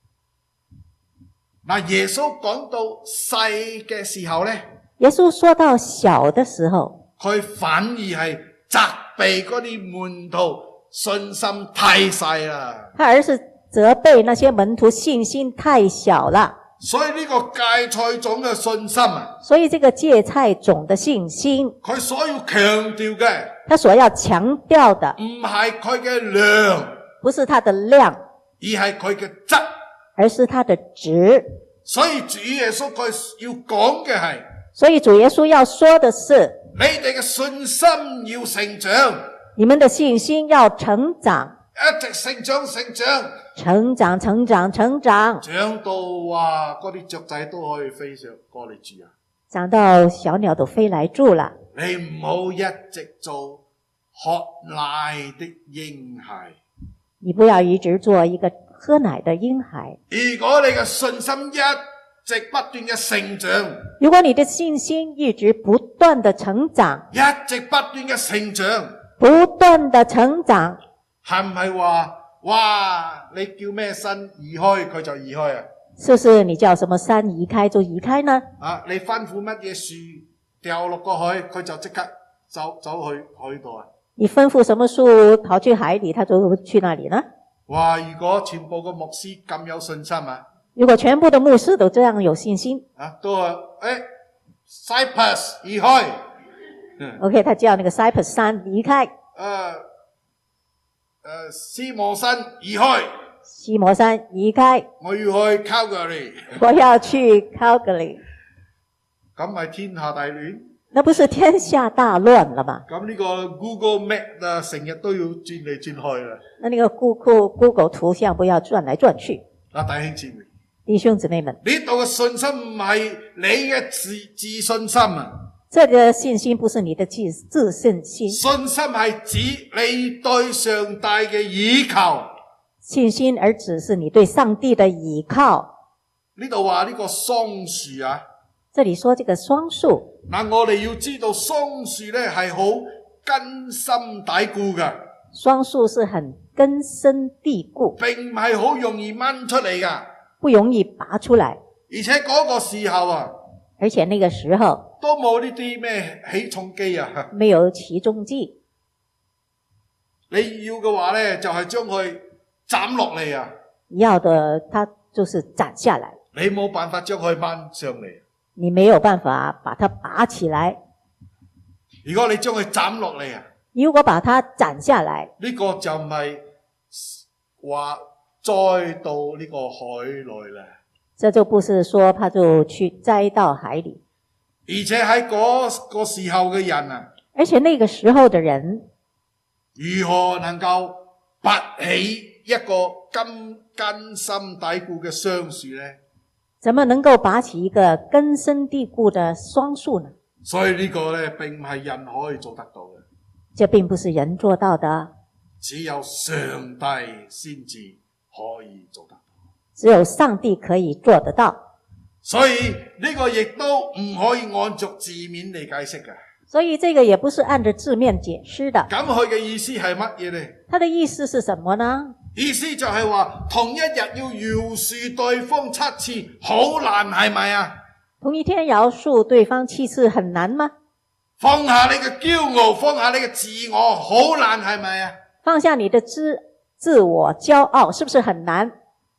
嗱，耶穌講到細嘅時候咧， 耶穌說到小的時候， 佢反而係責備嗰啲門徒信心太細啦。 他而是責備那些門徒信心太小了。 所以呢個芥菜種嘅信心啊， 所以這個芥菜種的信心， 佢所要強調嘅， 他所要強調的， 唔係佢嘅量， 不是它的量， 而係佢嘅質。 而是它的值。 所以主耶穌佢要講嘅係， 所以主耶穌要說的是， 你哋嘅信心要成長， 你們的信心要成長， 一直成長成長， 成長成長成長， 長到話嗰啲雀仔都可以飛上過嚟住啊！ 長到小鳥都飛來住了。 你唔好一直做喝奶的嬰孩。 你不要一直做一個喝奶的嬰孩。 如果你嘅信心一直不斷嘅成長， 如果你的信心一直不斷的成長， 一直不斷嘅成長， 不斷的成長， 係唔係話哇？你叫咩山移開佢就移開啊？ 是不是你叫什麼山移開就移開呢？ 啊！你吩咐乜嘢樹掉落個海，佢就即刻走走去海度啊？ 你吩咐什麼樹逃去海裏，它就去那裏呢？ 哇！如果全部個牧師咁有信心啊， 如果全部的牧師都這樣有信心， 啊，都話誒 Cyprus 移開，嗯 OK，他叫那個 Cyprus 山離開， 誒誒斯摩山移開， 西摩山移開， 我要去 Calgary， 我要去 Calgary， 咁係天下大亂。 那不是天下大亂了嗎？ 咁呢個 Google Map 啊，成日都要轉嚟轉去啦。 那那個 Google Google 圖像不要轉來轉去。 啊，弟兄姊妹， 弟兄姊妹們， 呢度嘅信心唔係你嘅自自信心啊， 這個信心不是你的自自信心， 信心係指你對上帝嘅倚靠。 信心而只是你對上帝的倚靠。 呢度話呢個桑樹啊， 這裏說這個桑樹， 嗱，我哋要知道桑樹咧係好根深蒂固噶， 桑樹是很根深蒂固， 並唔係好容易掹出嚟噶， 不容易拔出來。 而且嗰個時候啊， 而且那個時候都冇呢啲咩起重機啊， 沒有起重機。 你要嘅話咧，就係將佢斬落嚟啊！ 要的，它就是斬下來， 你冇辦法將佢掹上嚟。 你沒有辦法把它拔起來。 如果你將佢斬落嚟啊， 如果把它斬下來， 呢個就唔係話栽到呢個海裏咧。 這就不是說他就去栽到海裏， 而且喺嗰個時候嘅人啊， 而且那個時候的人如何能夠拔起一個根根深蒂固嘅桑樹呢？ 怎麼能夠拔起一個根深蒂固的桑樹呢？ 所以呢個咧並唔係人可以做得到嘅， 這並不是人做到的， 只有上帝先至可以做得到。 只有上帝可以做得到。 所以呢個亦都唔可以按照字面嚟解釋嘅。 所以這個也不是按着字面解釋的。 咁佢嘅意思係乜嘢呢？ 他的意思是什麼呢？ 意思就係話同一日要饒恕對方七次，好難係咪啊？ 同一天饒恕對方七次很難嗎？ 放下你嘅驕傲，放下你嘅自我，好難係咪啊？ 放下你的自自我驕傲，是不是很難？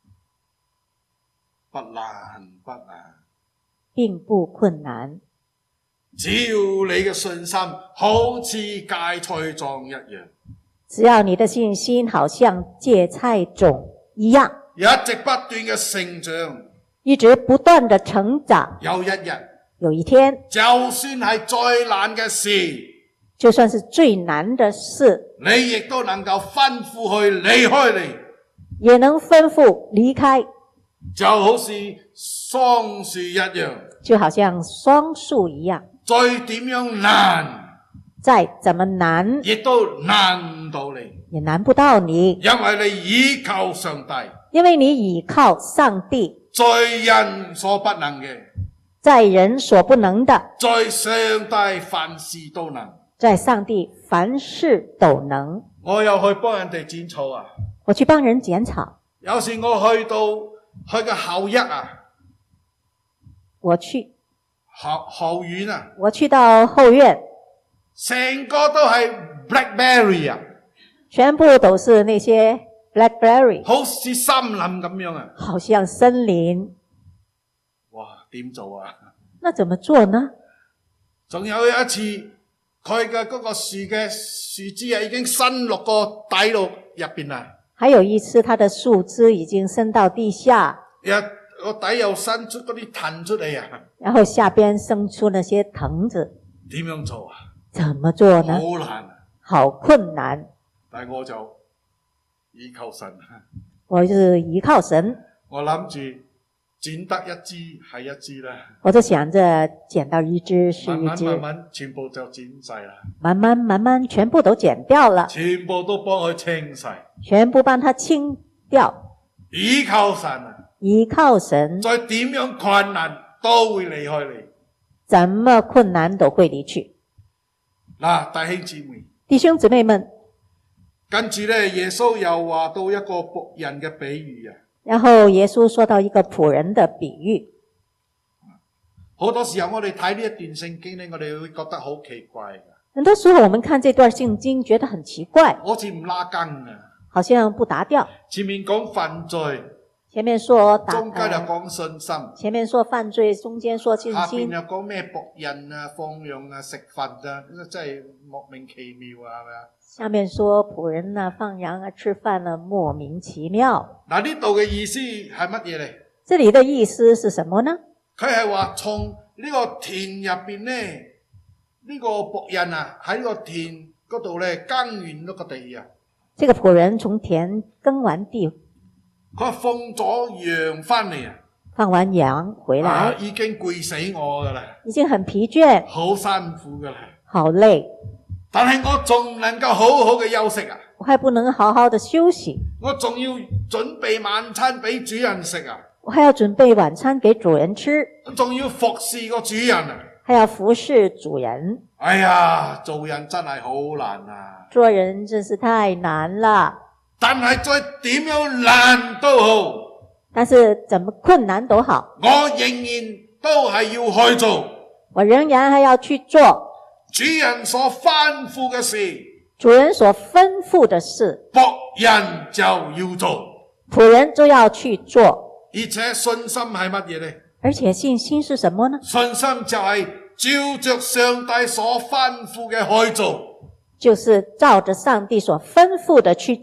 不難不難， 並不困難。 只要你嘅信心好似芥菜種一樣， 只要你的信心好像芥菜種一樣， 一直不斷嘅成長， 一直不斷的成長。 有一日， 有一天， 就算係最難嘅事， 就算是最難的事， 你亦都能夠吩咐去離開你， 也能吩咐離開， 就好似桑樹一樣， 就好像桑樹一樣。 再點樣難， 再怎麼難， 亦都難唔到你， 也難不到你， 因為你倚靠上帝， 因為你倚靠上帝， 在人所不能嘅， 在人所不能的， 在上帝凡事都能。 在上帝凡事都能。 我又去幫人哋剪草啊， 我去幫人剪草， 有時我去到去個後一啊， 我去後後院啊， 我去到後院， 成個都係 blackberry 啊， 全部都是那些 blackberry， 好似森林咁樣啊。 好像森林。 哇，點做啊？ 那怎麼做呢？ 仲有一次，佢嘅嗰個樹嘅樹枝啊，已經伸落個底度入邊啦。 還有一次，它的樹枝已經伸到地下， 一個底又伸出嗰啲藤出嚟啊！ 然後下邊生出那些藤子。 點樣做啊？ 怎麼做呢？ 好難啊！ 好困難。 但係我就倚靠神， 我就是倚靠神。 我諗住剪得一支係一支啦。 我就想着剪到一支是一支， 慢慢慢慢全部就剪晒啦。 慢慢慢慢全部都剪掉了， 全部都幫佢清晒， 全部幫它清掉。 倚靠神啊！ 倚靠神， 再點樣困難都會離開你。 怎麼困難都會離去。 嗱，弟兄姊妹， 弟兄姊妹們， 跟住咧，耶穌又話到一個僕人嘅比喻啊。 然後耶穌說到一個僕人的比喻。 好多時候我哋睇呢一段聖經咧，我哋會覺得好奇怪噶。 很多時候我們看這段聖經覺得很奇怪， 好似唔拉更啊。 好像不搭調。 前面講犯罪， 前面說打， 中間又講信心， 前面說犯罪，中間說信下邊心， 又講咩僕人啊、放羊啊、食飯啊，真係莫名其妙啊，係咪啊？ 下面說僕人啊、放羊啊、吃飯啊，莫名其妙。 嗱，呢度嘅意思係乜嘢嚟？ 這裡的意思是什麼呢？ 佢係話從呢個田入邊咧，呢個僕人啊喺呢個田嗰度咧耕完嗰個地啊。 這個僕人從田耕完地， 佢放咗羊翻嚟啊， 放完羊回來， 啊，已經攰死我噶啦， 已經很疲倦， 好辛苦噶啦， 好累， 但係我仲唔能夠好好嘅休息啊？ 我還不能好好的休息， 我仲要準備晚餐俾主人食啊， 我還要準備晚餐給主人吃， 仲要服侍個主人啊， 還要服侍主人。 哎呀，做人真係好難啊！ 做人真是太難了。 但係再點樣難都好， 但是怎麼困難都好， 我仍然都係要去做。 我仍然還要去做主人所吩咐嘅事， 主人所吩咐的事， 僕人就要做， 僕人就要去做。 而且信心係乜嘢呢？ 而且信心是什麼呢？ 信心就係照着上帝所吩咐嘅去做， 就是照着上帝所吩咐的去做。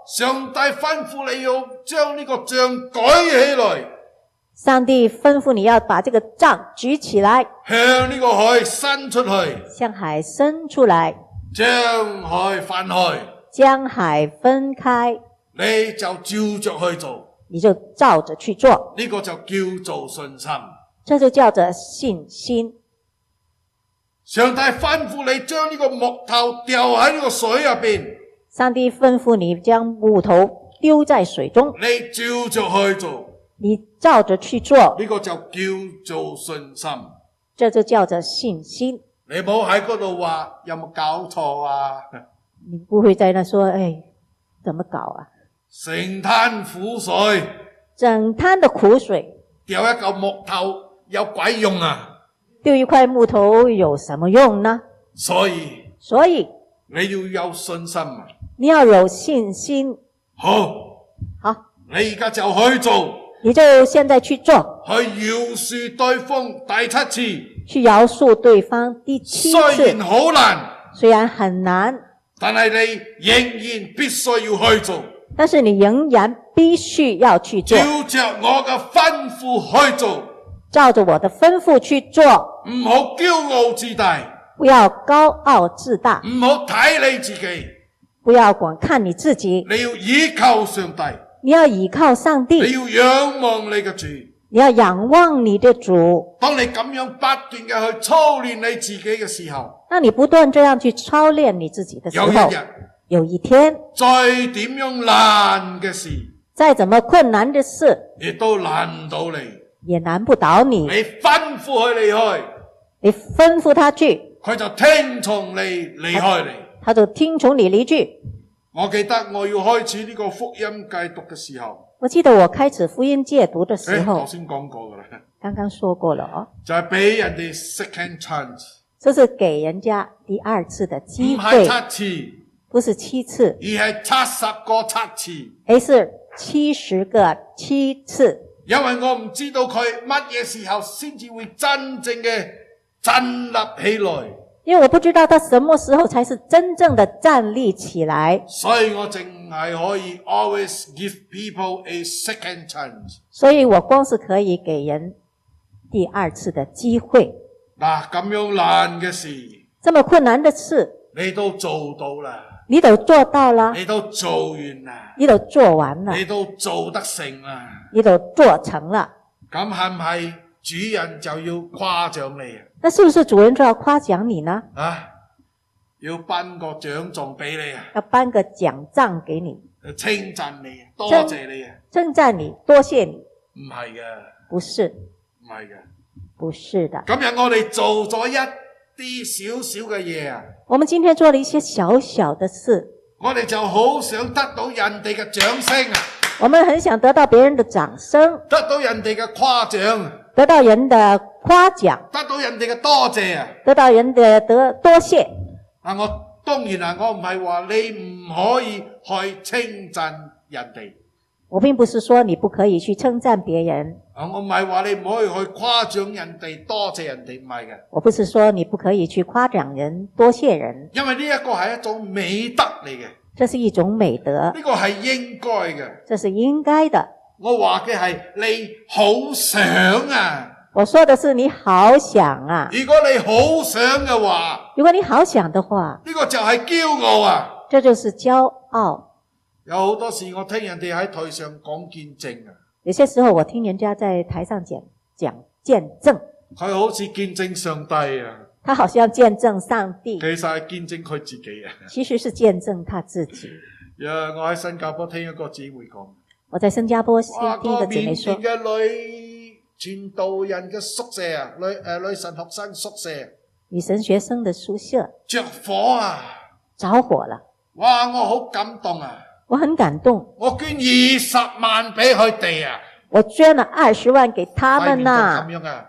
上帝吩咐你要將呢個杖舉起來， 上帝吩咐你要把這個杖舉起來， 向呢個海伸出去， 向海伸出來， 將海分開， 將海分開， 你就照着去做， 你就照着去做， 呢個就叫做信心。 這就叫做信心。 上帝吩咐你將呢個木頭掉喺呢個水入邊， 上帝吩咐你將木頭丟在水中， 你照着去做， 你照着去做， 呢個就叫做信心。 這就叫做信心。 你唔好喺嗰度話有冇搞錯啊？ 你不會在那說，哎，怎麼搞啊？ 成灘苦水， 整灘的苦水， 掉一嚿木頭有鬼用啊？ 丟一塊木頭有什麼用呢？ 所以， 所以你要有信心啊！ 你要有信心。 好， 好， 你而家就去做， 你就現在去做， 去饒恕對方第七次。 去饒恕對方第七次。 雖然好難， 雖然很難， 但係你仍然必須要去做。 但是你仍然必須要去做， 照着我嘅吩咐去做， 照着我的吩咐去做， 唔好驕傲自大， 不要高傲自大， 唔好睇你自己， 不要光看你自己， 你要依靠上帝， 你要倚靠上帝， 你要仰望你嘅主。 你要仰望你的主。 當你咁樣不斷嘅去操練你自己嘅時候， 當你不斷這樣去操練你自己的時候， 有一日， 有一天， 再點樣難嘅事， 再怎麼困難的事， 亦都難唔到你。 也難不倒你。 你吩咐佢離開， 你吩咐他去， 佢就聽從你離開你。 他就聽從你離去。 我記得我要開始呢個福音戒毒嘅時候， 我記得我開始福音戒毒的時誒， 候， 頭先講過噶啦， 剛剛說過了哦， 就係俾人哋 second chance， 這是給人家第二次的機唔會， 係七次， 不是七次， 而係七十個七次。 而是七十個七次。 因為我唔知道佢乜嘢時候先至會真正嘅站立起來， 因為我不知道他什麼時候才是真正的站立起來， 所以我淨係可以 always give people a second chance。 所以我光是可以給人第二次的機會。 嗱，咁樣難嘅事， 這麼困難的事， 你都做到啦， 你都做到了， 你都做完啦， 你都做完了， 你都做得成啦， 你都做成了。 咁係唔係主人就要誇獎你啊？ 那是不是主人就要誇獎你呢？ 啊，要頒個獎狀俾你啊， 要頒個獎狀給你， 稱讚你，多謝你啊？ 稱讚你，多謝你？ 唔係嘅， 不是， 唔係嘅。 不是的。 今日我哋做咗一啲少少嘅嘢啊， 我們今天做了一些小小的事， 我哋就好想得到人哋嘅掌聲啊， 我們很想得到別人的掌聲， 得到人哋嘅誇獎， 得到人的誇獎， 得到人哋嘅多謝啊！ 得到人的得多謝。 啊，我當然啊，我唔係話你唔可以去稱讚人哋， 我並不是說你不可以去稱讚別人， 啊，我唔係話你唔可以去誇獎人哋、多謝人哋，唔係嘅。 我不是說你不可以去誇獎人、多謝人， 因為呢一個係一種美德嚟嘅， 這是一種美德， 呢個係應該嘅。 這是應該的。 我話嘅係你好想啊！ 我說的是你好想啊！ 如果你好想嘅話， 如果你好想的話， 呢個就係驕傲啊！ 這就是驕傲。 有好多時我聽人哋喺台上講見證啊， 有些時候我聽人家在台上講講見證， 佢好似見證上帝啊， 他好像見證上帝， 其實係見證佢自己啊。 其實是見證他自己。 呀，我喺新加坡聽一個姊妹講， 我在新加坡哇， 聽一個姊妹說， 個緬甸嘅女傳道人嘅宿舍啊，女誒、呃、女神學生宿舍， 女神學生的宿舍着火啊， 着火了， 哇，我好感動啊！ 我很感動， 我捐二十萬俾佢哋啊！ 我捐了二十萬給他們呐、 咁樣啊！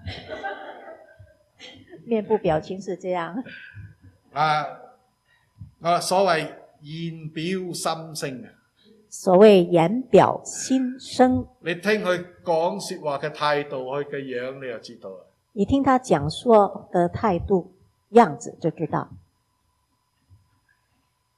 面部表情是這樣。 啊，啊，所謂言表心聲啊！ 所謂言表心聲， 你聽佢講說話嘅態度，佢嘅樣，你就知道啦。 你聽他講說的態度樣子就知道。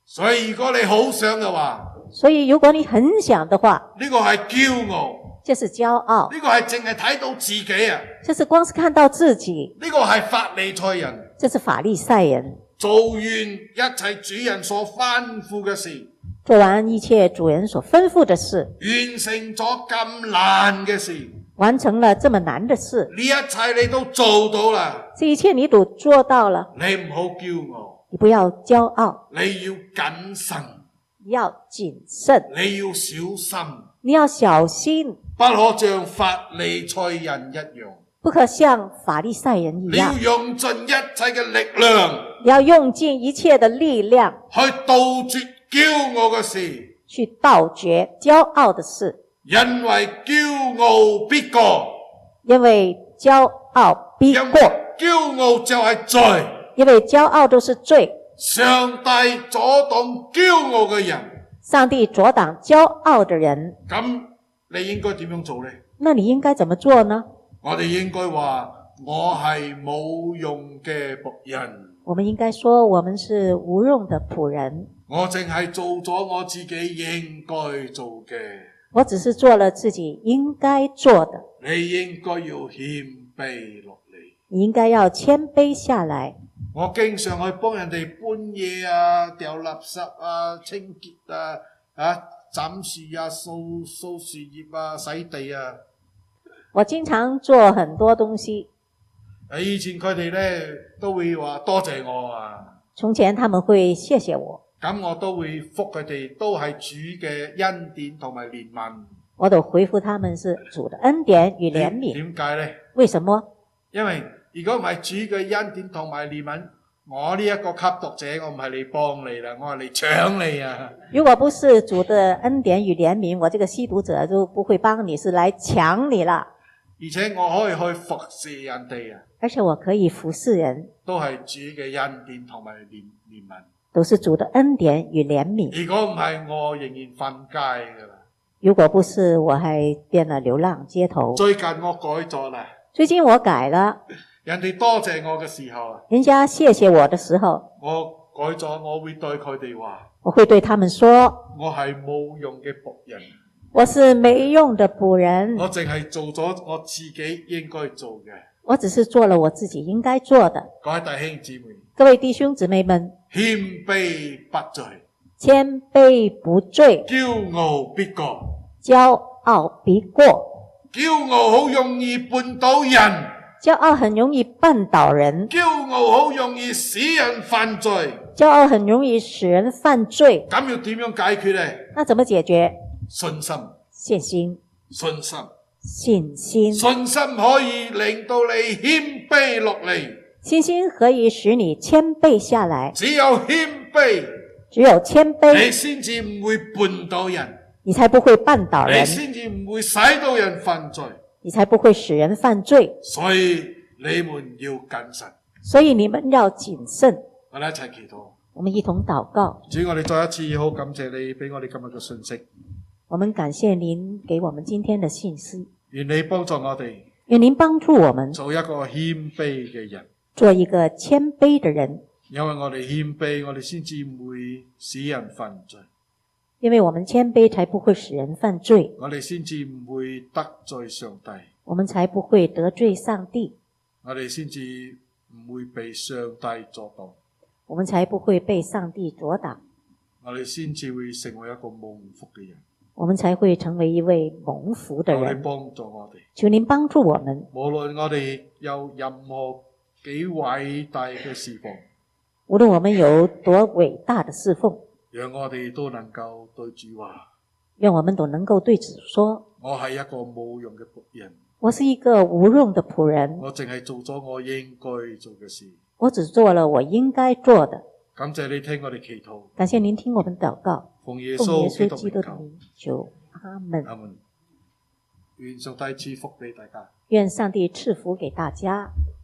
所以如果你好想嘅話， 所以如果你很想的話， 呢個係驕傲， 這是驕傲， 呢個係淨係睇到自己啊， 這是光是看到自己， 呢個係法利賽人， 這是法利賽人， 做完一切主人所吩咐嘅事， 做完一切主人所吩咐的事， 完成咗咁難嘅事， 完成了這麼難的事， 呢一切你都做到啦， 這一切你都做到了， 你唔好驕傲， 你不要驕傲， 你要謹慎， 你要謹慎， 你要小心， 你要小心， 不可像法利賽人一樣， 不可像法利賽人一你要樣， 用盡一切嘅力量你要用盡一切的力量去杜絕驕傲嘅事， 去杜絕驕傲的事， 因為驕傲必過， 因為驕傲必過， 因為驕傲就係罪， 因為驕傲都是罪， 上帝阻擋驕傲嘅人， 上帝阻擋驕傲的人， 咁你應該點樣做呢？ 那你應該怎麼做呢？ 我哋應該話我係冇用嘅僕人， 我們應該說我們是無用的僕人， 我淨係做咗我自己應該做嘅， 我只是做了自己應該做的， 你應該要謙卑落嚟。 你應該要謙卑下來。 我經常去幫人哋搬嘢啊、掉垃圾啊、清潔啊、啊斬樹啊、掃掃樹葉啊、洗地啊。 我經常做很多東西。 以前佢哋咧都會話多謝我啊。 從前他們會謝謝我， 咁我都會覆佢哋，都係主嘅恩典同埋憐憫。 我都回復他們是主的恩典與憐憫。 點解咧？ 為什麼？ 因為如果唔係主嘅恩典同埋憐憫，我呢一個吸毒者，我唔係嚟幫你啦，我係嚟搶你啊！ 如果不是主的恩典與憐憫，我這個吸毒者就不會幫你，是來搶你啦。 而且我可以去服侍人哋啊！ 而且我可以服侍人， 都係主嘅恩典同埋憐憐憫。 都是主的恩典與憐憫。 如果唔係，我仍然瞓街噶啦。 如果不是，我還變了流浪街頭。 最近我改咗啦。 最近我改了。 人哋多謝我嘅時候啊， 人家謝謝我的時候， 我改咗，我會對佢哋話， 我會對他們說， 我係冇用嘅僕人。 我是沒用的僕人， 我淨係做咗我自己應該做嘅。 我只是做了我自己應該做的。 各位弟兄姊妹， 各位弟兄姊妹們， 謙卑不罪， 謙卑不罪， 驕傲必過， 驕傲必過。 驕傲好容易絆倒人， 驕傲很容易絆倒人， 驕傲好容易使人犯罪， 驕傲很容易使人犯罪。 咁要點樣解決呢？ 那怎麼解決？ 信心， 信心， 信心， 信心， 信心可以令到你謙卑落嚟。 信心可以使你謙卑下來。 只有謙卑， 只有謙卑， 你先至唔會絆倒人， 你才不會絆倒人， 你先至唔會使到人犯罪， 你才不會使人犯罪。 所以你們要謹慎。 所以你們要謹慎。 我哋一齊祈禱。 我們一同禱告。 主，我哋再一次好感謝你俾我哋今日嘅信息。 我們感謝您給我們今天的信息。 願你幫助我哋， 願您幫助我們做一個謙卑嘅人， 做一個謙卑的人。 因為我哋謙卑，我哋先至唔會使人犯罪。 因為我們謙卑，才不會使人犯罪。 我哋先至唔會得罪上帝。 我們才不會得罪上帝。 我哋先至唔會被上帝阻擋。 我們才不會被上帝阻擋。 我哋先至會成為一個蒙福嘅人。 我們才會成為一位蒙福的人。 求你幫助我哋。 求您幫助我們。 無論我哋有任何幾偉大嘅侍奉， 無論我們有多偉大的侍奉， 讓我哋都能夠對主話， 願我們都能夠對主說， 我係一個冇用嘅僕人， 我是一個無用的僕人， 我淨係做咗我應該做嘅事， 我只做了我應該做的。 感謝你聽我哋祈禱， 感謝您聽我們禱告， 奉耶奉耶穌穌基督的名名求，阿門。 阿門。願上帝賜福俾大家。 願上帝賜福給大家。